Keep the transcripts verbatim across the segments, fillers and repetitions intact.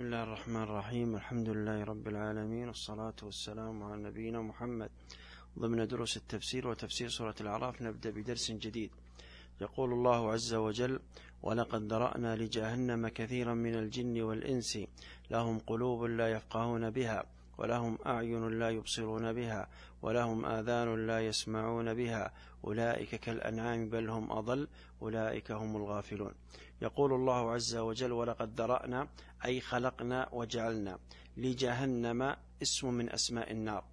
بسم الله الرحمن الرحيم. الحمد لله رب العالمين، والصلاة والسلام على نبينا محمد. ضمن دروس التفسير وتفسير سورة الأعراف نبدأ بدرس جديد. يقول الله عز وجل: ولقد ذرأنا لجهنم كثيرا من الجن والإنس لهم قلوب لا يفقهون بها ولهم أعين لا يبصرون بها ولهم آذان لا يسمعون بها أولئك كالأنعام بل هم أضل أولئك هم الغافلون. يقول الله عز وجل: ولقد ذرأنا أي خلقنا وجعلنا لجهنم اسم من أسماء النار،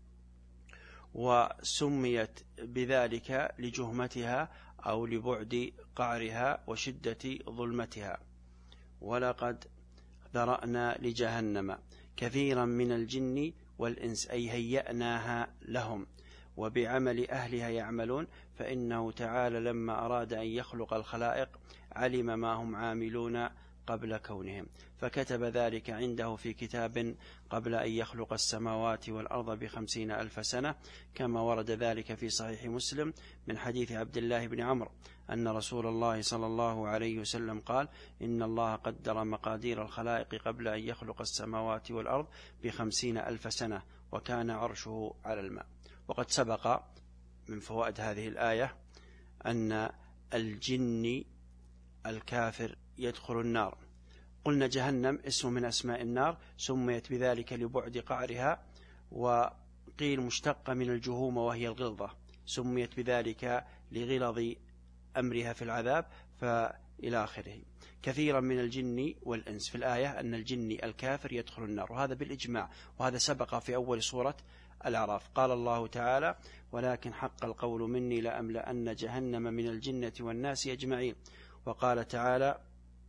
وسميت بذلك لجهمتها أو لبعد قعرها وشدة ظلمتها. ولقد ذرأنا لجهنم كثيرا من الجن والإنس أي هيأناها لهم وبعمل أهلها يعملون، فإنه تعالى لما أراد أن يخلق الخلائق علم ما هم عاملون قبل كونهم، فكتب ذلك عنده في كتاب قبل أن يخلق السماوات والأرض بخمسين ألف سنة، كما ورد ذلك في صحيح مسلم من حديث عبد الله بن عمرو أن رسول الله صلى الله عليه وسلم قال: إن الله قدر مقادير الخلائق قبل أن يخلق السماوات والأرض بخمسين ألف سنة وكان عرشه على الماء. وقد سبق من فوائد هذه الآية أن الجن الكافر يدخل النار. قلنا جهنم اسم من أسماء النار، سميت بذلك لبعد قعرها، وقيل مشتقة من الجهوم وهي الغلظة، سميت بذلك لغلظ أمرها في العذاب، فإلى آخره. كثيرا من الجن والإنس، في الآية أن الجن الكافر يدخل النار، وهذا بالإجماع، وهذا سبق في أول سورة الأعراف. قال الله تعالى: ولكن حق القول مني لأملأن جهنم من الجنة والناس أجمعين. وقال تعالى: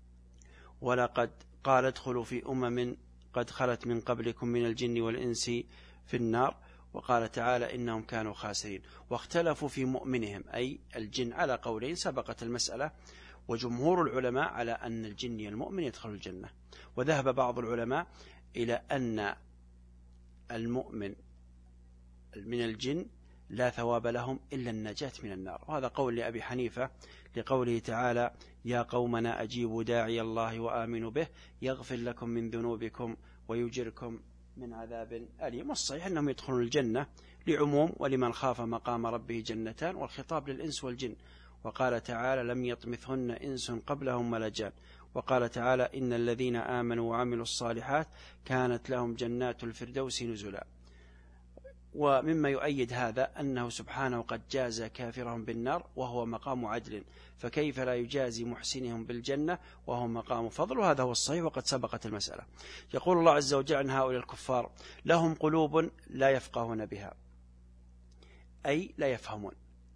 ولقد قال ادخلوا في أمم قد خلت من قبلكم من الجن والإنس في النار. وقال تعالى: إنهم كانوا خاسرين. واختلفوا في مؤمنهم أي الجن على قولين سبقت المسألة، وجمهور العلماء على أن الجن المؤمن يدخل الجنة، وذهب بعض العلماء إلى أن المؤمن من الجن لا ثواب لهم إلا النجاة من النار، وهذا قول لأبي حنيفة لقوله تعالى: يا قومنا أجيبوا داعي الله وآمنوا به يغفر لكم من ذنوبكم ويجركم من عذاب أليم. والصحيح أنهم يدخلون الجنة لعموم ولمن خاف مقام ربه جنتان، والخطاب للإنس والجن. وقال تعالى: لم يطمثهن إنس قبلهم ولا جان. وقال تعالى: إن الذين آمنوا وعملوا الصالحات كانت لهم جنات الفردوس نزلا. ومما يؤيد هذا أنه سبحانه قد جاز كافرهم بالنار وهو مقام عدل، فكيف لا يجازي محسنهم بالجنة وهو مقام فضل؟ وهذا هو الصحيح، وقد سبقت المسألة. يقول الله عز وجل عن هؤلاء الكفار: لهم قلوب لا يفقهون بها أي لا يفهمون،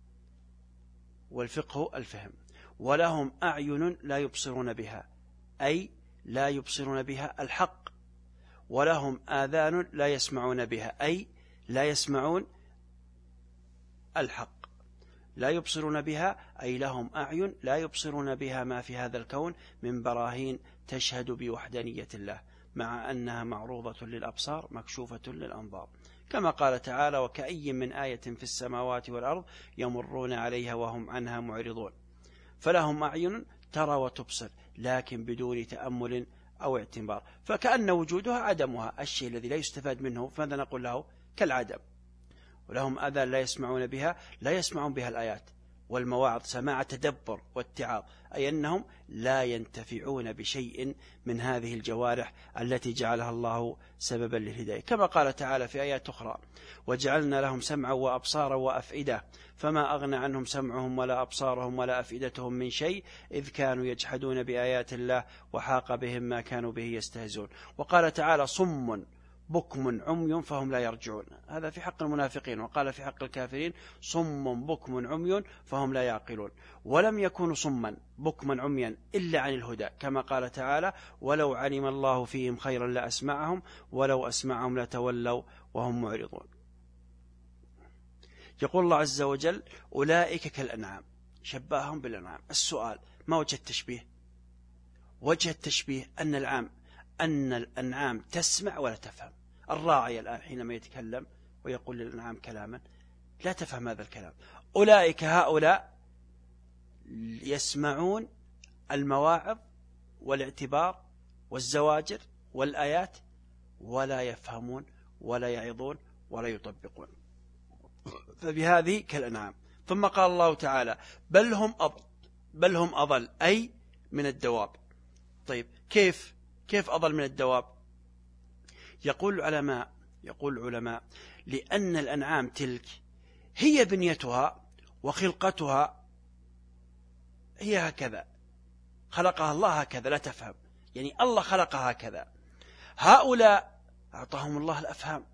والفقه الفهم. ولهم أعين لا يبصرون بها أي لا يبصرون بها الحق. ولهم آذان لا يسمعون بها أي لا يسمعون الحق. لا يبصرون بها أي لهم أعين لا يبصرون بها ما في هذا الكون من براهين تشهد بوحدانية الله، مع أنها معروضة للأبصار مكشوفة للأنظار، كما قال تعالى: وكأي من آية في السماوات والأرض يمرون عليها وهم عنها معرضون. فلهم أعين ترى وتبصر لكن بدون تأمل أو اعتبار، فكأن وجودها عدمها، الشيء الذي لا يستفاد منه فماذا نقول له؟ كالعدم. ولهم آذان لا يسمعون بها لا يسمعون بها الآيات والمواعظ سماع تدبر واتعاظ، أي أنهم لا ينتفعون بشيء من هذه الجوارح التي جعلها الله سببا للهداية، كما قال تعالى في آيات أخرى: وجعلنا لهم سمعا وأبصارا وأفئدة فما أغنى عنهم سمعهم ولا أبصارهم ولا أفئدتهم من شيء إذ كانوا يجحدون بآيات الله وحاق بهم ما كانوا به يستهزئون. وقال تعالى: صم بكم عمي فهم لا يرجعون، هذا في حق المنافقين. وقال في حق الكافرين: صم بكم عمي فهم لا يعقلون. ولم يكونوا صما بكما عميا إلا عن الهدى، كما قال تعالى: ولو علم الله فيهم خيرا لأسمعهم ولو أسمعهم لتولوا وهم معرضون. يقول الله عز وجل: أولئك كالأنعام، شبههم بالأنعام. السؤال: ما وجه التشبيه؟ وجه التشبيه أن العام أن الأنعام تسمع ولا تفهم. الراعي الآن حينما يتكلم ويقول للأنعام كلاما لا تفهم هذا الكلام. أولئك هؤلاء يسمعون المواعظ والاعتبار والزواجر والآيات ولا يفهمون ولا يعظون ولا يطبقون، فبهذه كالأنعام. ثم قال الله تعالى بل هم أضل بل هم أضل أي من الدواب. طيب كيف كيف أضل من الدواب؟ يقول العلماء يقول العلماء لأن الأنعام تلك هي بنيتها وخلقتها هي هكذا، خلقها الله هكذا، لا تفهم، يعني الله خلقها هكذا. هؤلاء أعطاهم الله الأفهام،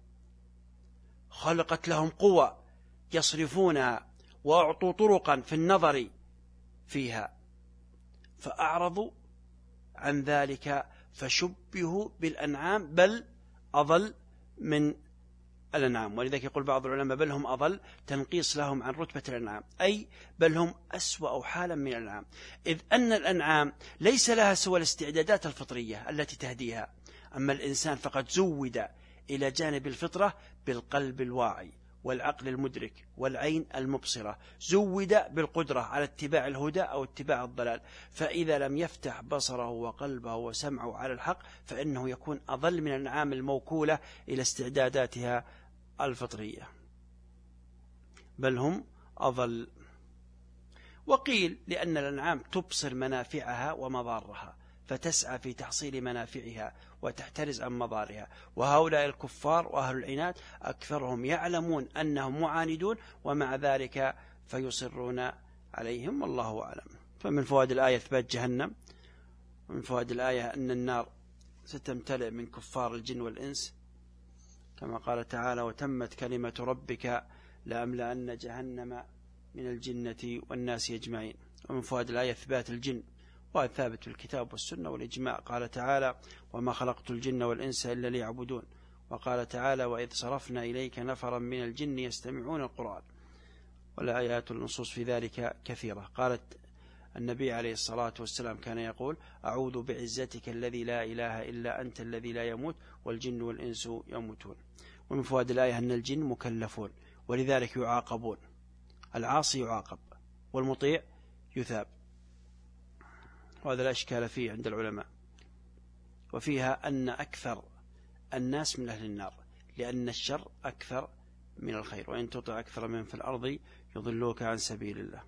خلقت لهم قوة يصرفونها، وأعطوا طرقا في النظر فيها، فأعرضوا عن ذلك فشبهوا بالأنعام بل أضل من الأنعام. ولذلك يقول بعض العلماء بل هم أضل تنقيص لهم عن رتبة الأنعام، أي بل هم أسوأ حالا من الأنعام، إذ أن الأنعام ليس لها سوى الاستعدادات الفطرية التي تهديها، أما الإنسان فقد زود إلى جانب الفطرة بالقلب الواعي والعقل المدرك والعين المبصرة، زود بالقدرة على اتباع الهدى أو اتباع الضلال، فإذا لم يفتح بصره وقلبه وسمعه على الحق فإنه يكون أضل من الأنعام الموكولة إلى استعداداتها الفطرية، بل هم أضل. وقيل لأن الأنعام تبصر منافعها ومضارها فتسعى في تحصيل منافعها وتحترز عن مضارها، وهؤلاء الكفار وأهل العناد أكثرهم يعلمون أنهم معاندون ومع ذلك فيصرون عليهم، والله أعلم. فمن فوائد الآية إثبات جهنم، ومن فوائد الآية أن النار ستمتلئ من كفار الجن والإنس كما قال تعالى وتمت كلمة ربك لأملأن جهنم من الجنة والناس أجمعين. ومن فوائد الآية إثبات الجن وهذا ثابت في الكتاب والسنة والإجماع، قال تعالى وما خلقت الجن والإنس إلا ليعبدون، وقال تعالى وإذ صرفنا إليك نفرا من الجن يستمعون القرآن، والآيات والنصوص في ذلك كثيرة. قالت النبي عليه الصلاة والسلام كان يقول أعوذ بعزتك الذي لا إله إلا أنت الذي لا يموت والجن والإنس يموتون. ومن فوائد الآية أن الجن مكلفون ولذلك يعاقبون، العاصي يعاقب والمطيع يثاب، وهذا لا إشكال فيه عند العلماء. وفيها أن أكثر الناس من أهل النار لأن الشر أكثر من الخير، وإن تطع أكثر من في الأرض يضلوك عن سبيل الله.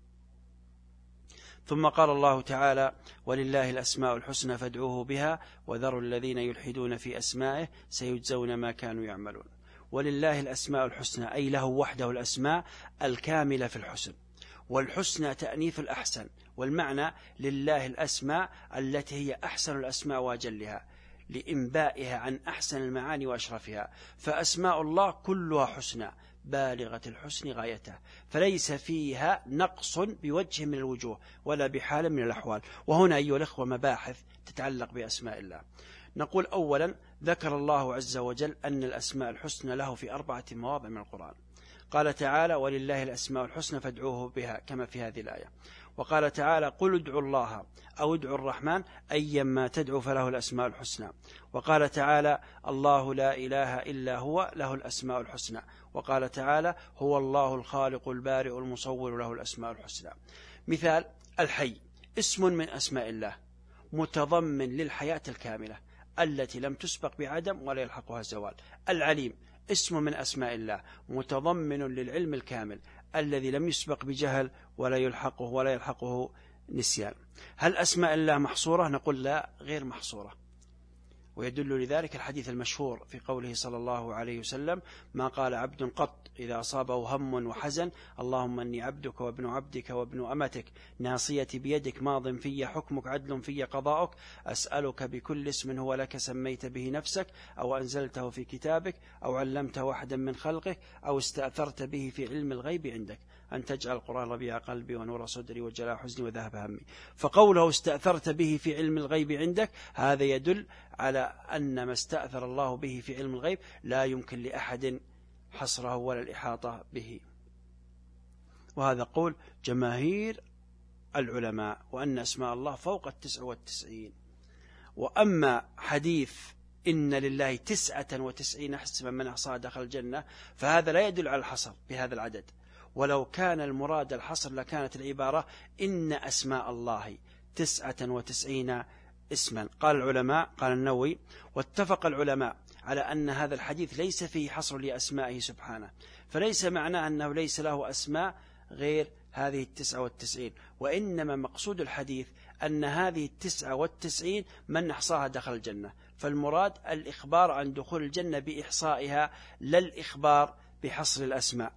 ثم قال الله تعالى ولله الأسماء الحسنى فادعوه بها وذروا الذين يلحدون في أسمائه سيجزون ما كانوا يعملون. ولله الأسماء الحسنى أي له وحده الأسماء الكاملة في الحسن، والحسنى تأنيث الأحسن، والمعنى لله الأسماء التي هي أحسن الأسماء وأجلها لإنبائها عن أحسن المعاني وأشرفها، فأسماء الله كلها حسنى بالغة الحسن غايته، فليس فيها نقص بوجه من الوجوه ولا بحال من الأحوال. وهنا أيها الأخوة مباحث تتعلق بأسماء الله. نقول أولا ذكر الله عز وجل أن الأسماء الحسنى له في أربعة مواضع من القرآن، قال تعالى ولله الأسماء الحسنى فادعوه بها كما في هذه الآية، وقال تعالى قل ادعوا الله أو ادعوا الرحمن أيما تدعو فله الأسماء الحسنى، وقال تعالى الله لا إله إلا هو له الأسماء الحسنى، وقال تعالى هو الله الخالق البارئ المصور له الأسماء الحسنى. مثال الحي اسم من أسماء الله متضمن للحياة الكاملة التي لم تسبق بعدم ولا يلحقها زوال. العليم اسم من أسماء الله متضمن للعلم الكامل الذي لم يسبق بجهل ولا يلحقه ولا يلحقه نسيان. هل أسماء الله محصورة؟ نقول لا، غير محصورة، ويدل لذلك الحديث المشهور في قوله صلى الله عليه وسلم ما قال عبد قط إذا أصابه هم وحزن اللهم أني عبدك وابن عبدك وابن أمتك ناصيتي بيدك ماض في حكمك عدل في قضاؤك أسألك بكل اسم هو لك سميت به نفسك أو أنزلته في كتابك أو علمته واحدا من خلقك أو استأثرت به في علم الغيب عندك أن تجعل القرآن ربيع قلبي ونور صدري وجلاء حزني وذهب همي. فقوله استأثرت به في علم الغيب عندك هذا يدل على أن ما استأثر الله به في علم الغيب لا يمكن لأحد حصره ولا الإحاطة به، وهذا قول جماهير العلماء، وأن أسماء الله فوق التسع والتسعين. وأما حديث إن لله تسعة وتسعين اسما من أحصاها دخل الجنة فهذا لا يدل على الحصر بهذا العدد، ولو كان المراد الحصر لكانت العبارة إن أسماء الله تسعة وتسعين اسما. قال العلماء، قال النووي: واتفق العلماء على أن هذا الحديث ليس فيه حصر لأسمائه سبحانه، فليس معناه أنه ليس له أسماء غير هذه التسعة والتسعين، وإنما مقصود الحديث أن هذه التسعة والتسعين من أحصاها دخل الجنة، فالمراد الإخبار عن دخول الجنة بإحصائها، لا الإخبار بحصر الأسماء.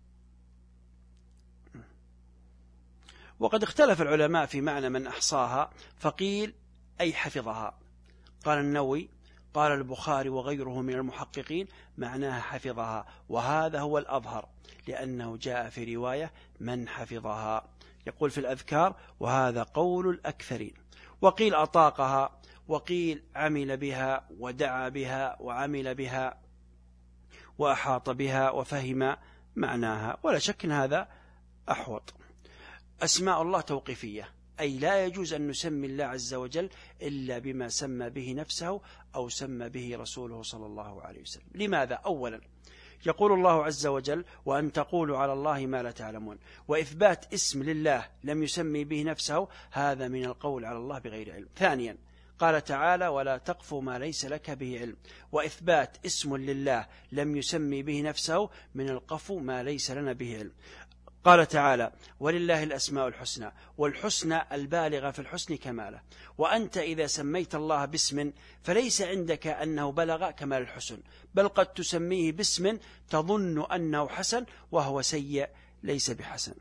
وقد اختلف العلماء في معنى من أحصاها، فقيل أي حفظها. قال النووي: قال البخاري وغيره من المحققين معناها حفظها، وهذا هو الأظهر، لأنه جاء في رواية من حفظها. يقول في الأذكار: وهذا قول الأكثرين. وقيل أطاقها، وقيل عمل بها ودعا بها وعمل بها وأحاط بها وفهم معناها، ولا شك أن هذا أحوط. أسماء الله توقيفية، أي لا يجوز أن نسمي الله عز وجل إلا بما سمى به نفسه أو سمى به رسوله صلى الله عليه وسلم. لماذا؟ أولا، يقول الله عز وجل: وأن تقولوا على الله ما لا تعلمون، وإثبات اسم لله لم يسمي به نفسه هذا من القول على الله بغير علم. ثانيا، قال تعالى: ولا تقف ما ليس لك به علم، وإثبات اسم لله لم يسمي به نفسه من القفو ما ليس لنا به علم. قال تعالى: ولله الأسماء الحسنى، والحسنى البالغة في الحسن كماله. وأنت إذا سميت الله باسم فليس عندك أنه بلغ كمال الحسن، بل قد تسميه باسم تظن أنه حسن وهو سيء ليس بحسن.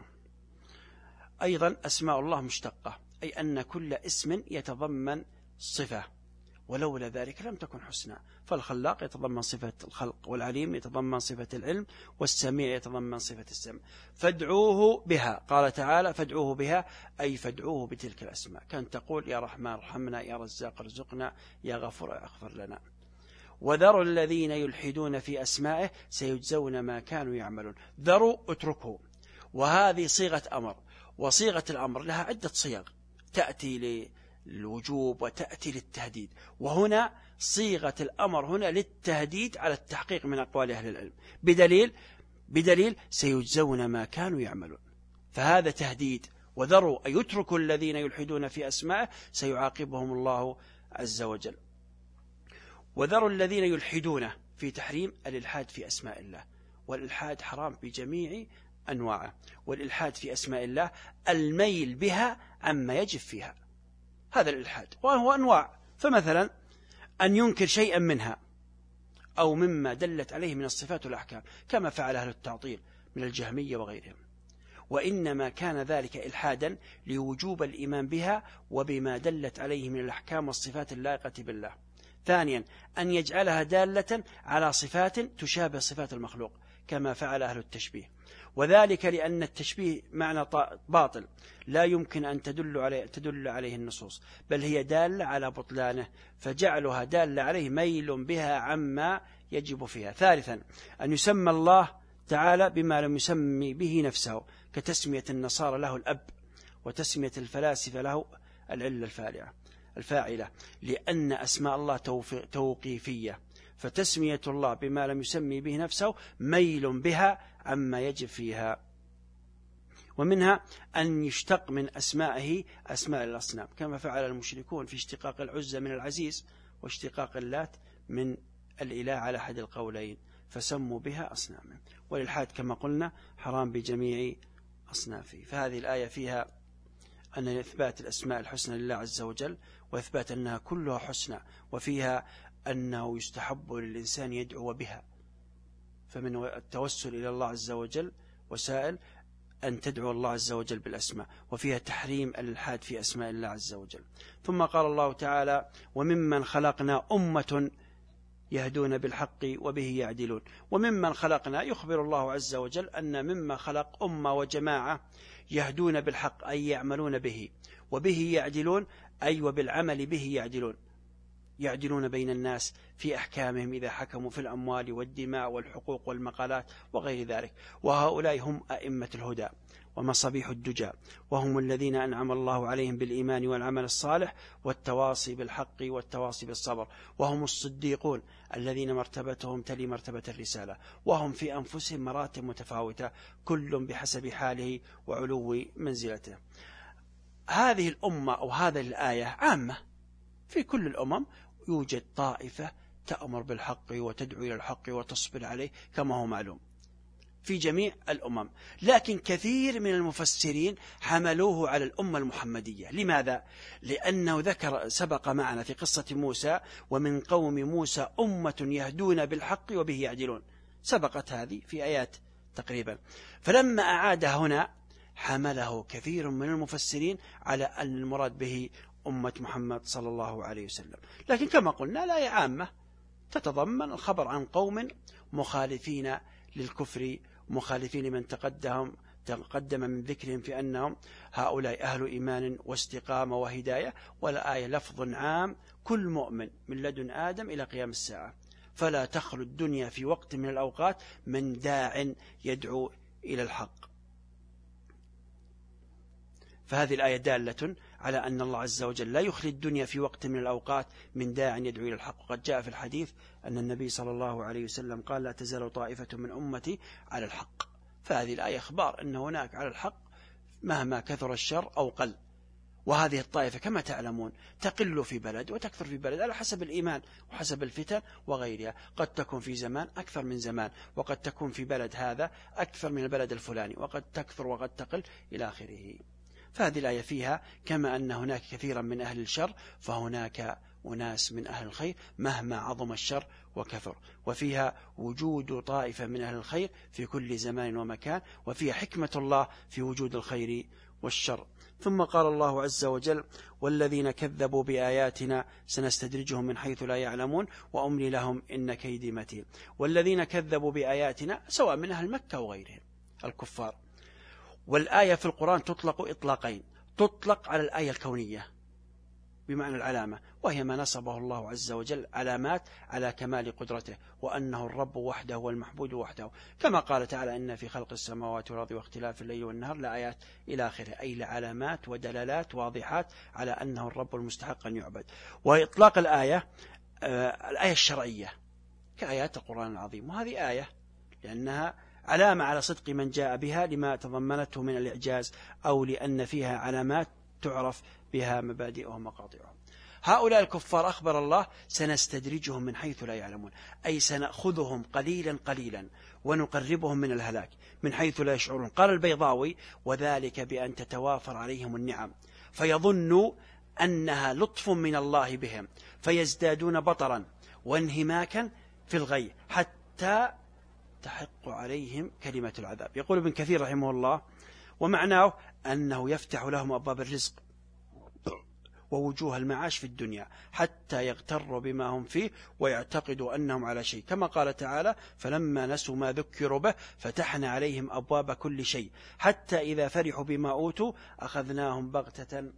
أيضا أسماء الله مشتقة، أي أن كل اسم يتضمن صفة، ولولا ذلك لم تكن حسنى. فالخلاق يتضمن صفة الخلق، والعليم يتضمن صفة العلم، والسميع يتضمن صفة السمع. فادعوه بها، قال تعالى: فادعوه بها، أي فادعوه بتلك الأسماء، كان تقول: يا رحمن ارحمنا، يا رزاق ارزقنا، يا غفور اغفر لنا. وذروا الذين يلحدون في أسمائه سيجزون ما كانوا يعملون. ذروا، اتركوا. وهذه صيغة أمر، وصيغة الأمر لها عدة صيغ، تأتي للوجوب وتأتي للتهديد، وهنا صيغة الأمر هنا للتهديد على التحقيق من أقوال أهل العلم، بدليل بدليل سيجزون ما كانوا يعملون، فهذا تهديد. وذروا أي يتركوا الذين يلحدون في أسمائه سيعاقبهم الله عز وجل. وذروا الذين يلحدون في تحريم الإلحاد في أسماء الله، والإلحاد حرام بجميع أنواعه، والإلحاد في أسماء الله الميل بها عما يجب فيها، هذا الإلحاد، وهو أنواع. فمثلا أن ينكر شيئا منها أو مما دلت عليه من الصفات والأحكام، كما فعل أهل التعطيل من الجهمية وغيرهم، وإنما كان ذلك إلحادا لوجوب الإيمان بها وبما دلت عليه من الأحكام والصفات اللائقة بالله. ثانيا، أن يجعلها دالة على صفات تشابه صفات المخلوق، كما فعل أهل التشبيه، وذلك لأن التشبيه معنى باطل لا يمكن أن تدل عليه, تدل عليه النصوص، بل هي دالة على بطلانه، فجعلها دالة عليه ميل بها عما يجب فيها. ثالثا، أن يسمى الله تعالى بما لم يسمي به نفسه، كتسمية النصارى له الأب، وتسمية الفلاسفة له العلة الفاعلة الفاعلة لأن أسماء الله توقيفية، فتسمية الله بما لم يسمي به نفسه ميل بها عما يجب فيها. ومنها أن يشتق من أسمائه أسماء الأصنام، كما فعل المشركون في اشتقاق العزى من العزيز، واشتقاق اللات من الإله على أحد القولين، فسموا بها أصناما. والإلحاد كما قلنا حرام بجميع أصنافه. فهذه الآية فيها أن إثبات الأسماء الحسنى لله عز وجل، وإثبات أنها كلها حسنى، وفيها أنه يستحب للإنسان يدعو بها، فمن التوسل إلى الله عز وجل وسائل أن تدعو الله عز وجل بالأسماء، وفيها تحريم الإلحاد في أسماء الله عز وجل. ثم قال الله تعالى: وممن خلقنا أمة يهدون بالحق وبه يعدلون. وممن خلقنا يخبر الله عز وجل أن مما خلق أمة وجماعة يهدون بالحق، أي يعملون به، وبه يعدلون أي وبالعمل به يعدلون، يعدلون بين الناس في أحكامهم إذا حكموا في الأموال والدماء والحقوق والمقالات وغير ذلك. وهؤلاء هم أئمة الهدى ومصابيح الدجى، وهم الذين أنعم الله عليهم بالإيمان والعمل الصالح والتواصي بالحق والتواصي بالصبر، وهم الصديقون الذين مرتبتهم تلي مرتبة الرسالة، وهم في أنفسهم مراتب متفاوتة، كل بحسب حاله وعلو منزلته. هذه الأمة أو هذه الآية عامة، في كل الأمم يوجد طائفة تأمر بالحق وتدعو إلى الحق وتصبر عليه كما هو معلوم في جميع الأمم. لكن كثير من المفسرين حملوه على الأمة المحمدية. لماذا؟ لأنه ذكر سبق معنا في قصة موسى: ومن قوم موسى أمة يهدون بالحق وبه يعدلون، سبقت هذه في آيات تقريبا. فلما أعاد هنا حمله كثير من المفسرين على أن المراد به أمة محمد صلى الله عليه وسلم. لكن كما قلنا الآية عامة تتضمن الخبر عن قوم مخالفين للكفر، مخالفين لمن تقدم تقدم من ذكرهم في أنهم هؤلاء أهل إيمان واستقامة وهداية. والآية لفظ عام كل مؤمن من لدن آدم إلى قيام الساعة، فلا تخلو الدنيا في وقت من الأوقات من داع يدعو إلى الحق. فهذه الآية دالة على أن الله عز وجل لا يخلي الدنيا في وقت من الأوقات من داع يدعو إلى الحق. وقد جاء في الحديث أن النبي صلى الله عليه وسلم قال: لا تزال طائفة من أمتي على الحق. فهذه الآية إخبار أن هناك على الحق مهما كثر الشر أو قل. وهذه الطائفة كما تعلمون تقل في بلد وتكثر في بلد على حسب الإيمان وحسب الفتن وغيرها. قد تكون في زمان أكثر من زمان، وقد تكون في بلد هذا أكثر من البلد الفلاني، وقد تكثر وقد تقل إلى آخره. فهذه الآية فيها كما أن هناك كثيرا من أهل الشر فهناك أناس من أهل الخير مهما عظم الشر وكثر. وفيها وجود طائفة من أهل الخير في كل زمان ومكان، وفيها حكمة الله في وجود الخير والشر. ثم قال الله عز وجل: والذين كذبوا بآياتنا سنستدرجهم من حيث لا يعلمون وأملي لهم إن كيدي متين. والذين كذبوا بآياتنا سواء من أهل مكة وغيرهم الكفار. والآية في القرآن تطلق إطلاقين: تطلق على الآية الكونية بمعنى العلامة، وهي ما نصبه الله عز وجل علامات على كمال قدرته، وأنه الرب وحده والمحبود وحده، كما قال تعالى: إن في خلق السماوات والأرض واختلاف الليل والنهار لآيات إلى آخره، أي لعلامات ودلالات واضحات على أنه الرب المستحق أن يعبد. وإطلاق الآية آه الآية الشرعية كآيات القرآن العظيم، وهذه آية لأنها علامة على صدق من جاء بها لما تضمنته من الإعجاز، أو لأن فيها علامات تعرف بها مبادئهم ومقاطعهم. هؤلاء الكفار أخبر الله: سنستدرجهم من حيث لا يعلمون، أي سنأخذهم قليلا قليلا ونقربهم من الهلاك من حيث لا يشعرون. قال البيضاوي: وذلك بأن تتوافر عليهم النعم فيظنوا أنها لطف من الله بهم فيزدادون بطرا وانهماكا في الغي حتى تحق عليهم كلمة العذاب. يقول ابن كثير رحمه الله: ومعناه أنه يفتح لهم أبواب الرزق ووجوه المعاش في الدنيا حتى يغتروا بما هم فيه ويعتقدوا أنهم على شيء، كما قال تعالى: فلما نسوا ما ذكروا به فتحنا عليهم أبواب كل شيء حتى إذا فرحوا بما أوتوا أخذناهم بغتة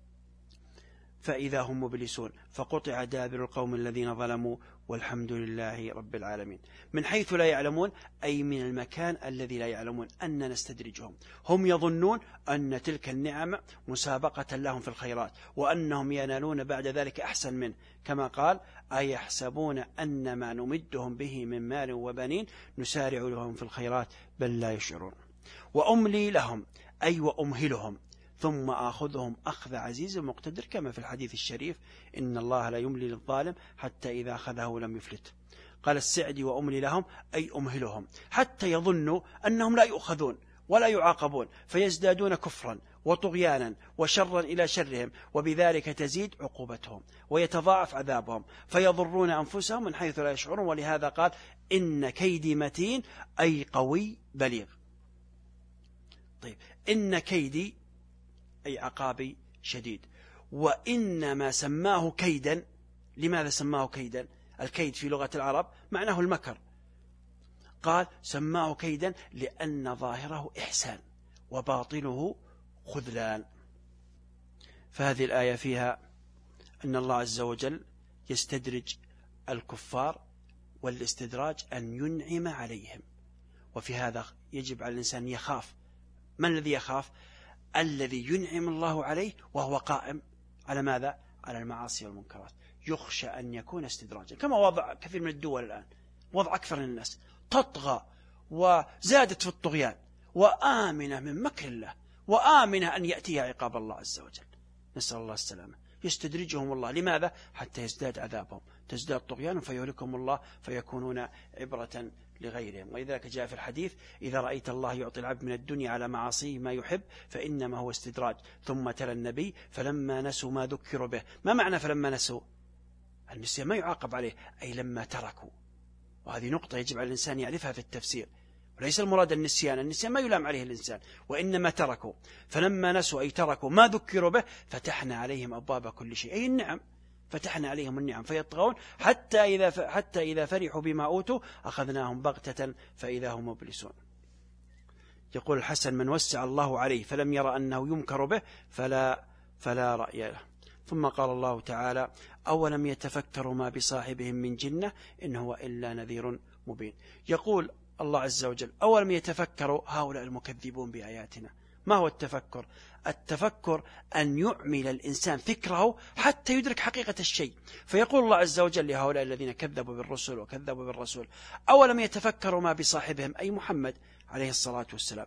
فإذا هم مبلسون فقطع دابر القوم الذين ظلموا والحمد لله رب العالمين. من حيث لا يعلمون أي من المكان الذي لا يعلمون أن نستدرجهم. هم يظنون أن تلك النعم مسابقة لهم في الخيرات وأنهم ينالون بعد ذلك أحسن منه، كما قال: أيحسبون أن ما نمدهم به من مال وبنين نسارع لهم في الخيرات بل لا يشعرون. وأملي لهم أي وأمهلهم ثم آخذهم أخذ عزيز مقتدر، كما في الحديث الشريف: إن الله لا يملي للظالم حتى إذا أخذه لم يفلت. قال السعدي: وأملي لهم أي أمهلهم حتى يظنوا أنهم لا يؤخذون ولا يعاقبون فيزدادون كفرا وطغيانا وشرا إلى شرهم، وبذلك تزيد عقوبتهم ويتضاعف عذابهم فيضرون أنفسهم من حيث لا يشعرون. ولهذا قال: إن كيدي متين أي قوي بليغ. طيب، إن كيدي أي عقابي شديد. وإنما سماه كيدا. لماذا سماه كيدا؟ الكيد في لغة العرب معناه المكر. قال: سماه كيدا لأن ظاهره إحسان وباطنه خذلان. فهذه الآية فيها أن الله عز وجل يستدرج الكفار، والاستدراج أن ينعم عليهم. وفي هذا يجب على الإنسان يخاف. من الذي يخاف؟ الذي ينعم الله عليه وهو قائم على ماذا؟ على المعاصي والمنكرات. يخشى أن يكون استدراجا، كما وضع كثير من الدول الآن، وضع أكثر من الناس تطغى وزادت في الطغيان وآمنة من مكر الله، وآمنة أن يأتيها عقاب الله عز وجل. نسأل الله السلامة. يستدرجهم الله. لماذا؟ حتى يزداد عذابهم، تزداد طغيانهم فيهلكهم الله فيكونون عبرة لغيرهم. ولذلك جاء في الحديث: إذا رأيت الله يعطي العبد من الدنيا على معاصيه ما يحب فإنما هو استدراج. ثم تلا النبي: فلما نسوا ما ذكروا به. ما معنى فلما نسوا؟ النسيان ما يعاقب عليه، أي لما تركوا. وهذه نقطة يجب على الإنسان يعرفها في التفسير، وليس المراد النسيان، النسيان ما يلام عليه الإنسان، وإنما تركوا. فلما نسوا أي تركوا ما ذكروا به فتحنا عليهم أبواب كل شيء، أي النعم، فتحنا عليهم النعم فيطغون حتى إذا حتى إذا فرحوا بما أوتوا أخذناهم بغتة فإذا هم مبلسون. يقول الحسن: من وسع الله عليه فلم يرى أنه يمكر به فلا فلا رأي له. ثم قال الله تعالى: أولم يتفكروا ما بصاحبهم من جنة إن هو إلا نذير مبين. يقول الله عز وجل: أولم يتفكروا هؤلاء المكذبون بآياتنا. ما هو التفكر؟ التفكر أن يعمل الإنسان فكره حتى يدرك حقيقة الشيء. فيقول الله عز وجل لهؤلاء الذين كذبوا بالرسل وكذبوا بالرسول: أولم يتفكروا ما بصاحبهم، أي محمد عليه الصلاة والسلام،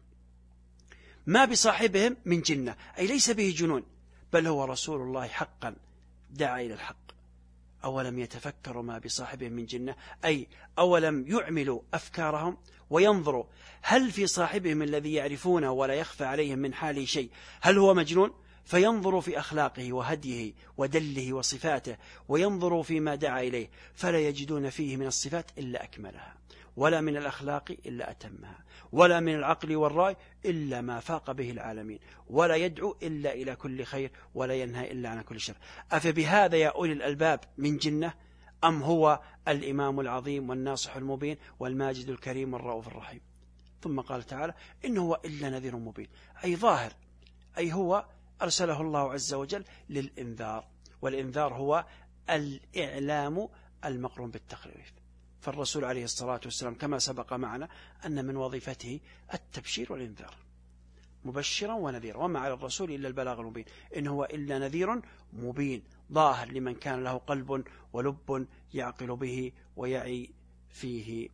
ما بصاحبهم من جنة، أي ليس به جنون، بل هو رسول الله حقا دعا إلى الحق. أولم يتفكروا ما بصاحبهم من جنة، أي أولم يعملوا أفكارهم وينظروا هل في صاحبهم الذي يعرفونه ولا يخفى عليهم من حاله شيء هل هو مجنون، فينظروا في أخلاقه وهديه ودله وصفاته، وينظروا فيما دعا إليه فلا يجدون فيه من الصفات إلا أكملها، ولا من الأخلاق إلا أتمها، ولا من العقل والرأي إلا ما فاق به العالمين، ولا يدعو إلا إلى كل خير، ولا ينهى إلا عن كل شر. أفبهذا يا أولي الألباب من جنة، أم هو الإمام العظيم والناصح المبين والماجد الكريم والرؤوف الرحيم. ثم قال تعالى: إن هو إلا نذير مبين، أي ظاهر، أي هو أرسله الله عز وجل للإنذار، والإنذار هو الإعلام المقرون بالتخويف. فالرسول عليه الصلاة والسلام كما سبق معنا أن من وظيفته التبشير والإنذار، مبشرا ونذيرا، وما على الرسول إلا البلاغ المبين. إن هو إلا نذير مبين، ظاهر لمن كان له قلب ولب يعقل به ويعي فيه.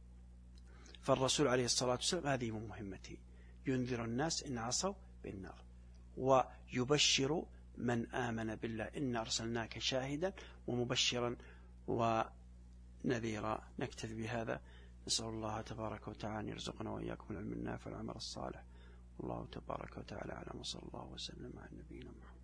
فالرسول عليه الصلاة والسلام هذه من مهمته، ينذر الناس إن عصوا بالنار، ويبشر من آمن بالله إن أرسلناك شاهدا ومبشرا ونذيرا. نكتفي بهذا، نسأل الله تبارك وتعالى أن يرزقنا وإياكم العلم النافع والعمل الصالح. الله تبارك وتعالى أعلم، وصلى الله وسلم على نبينا محمد.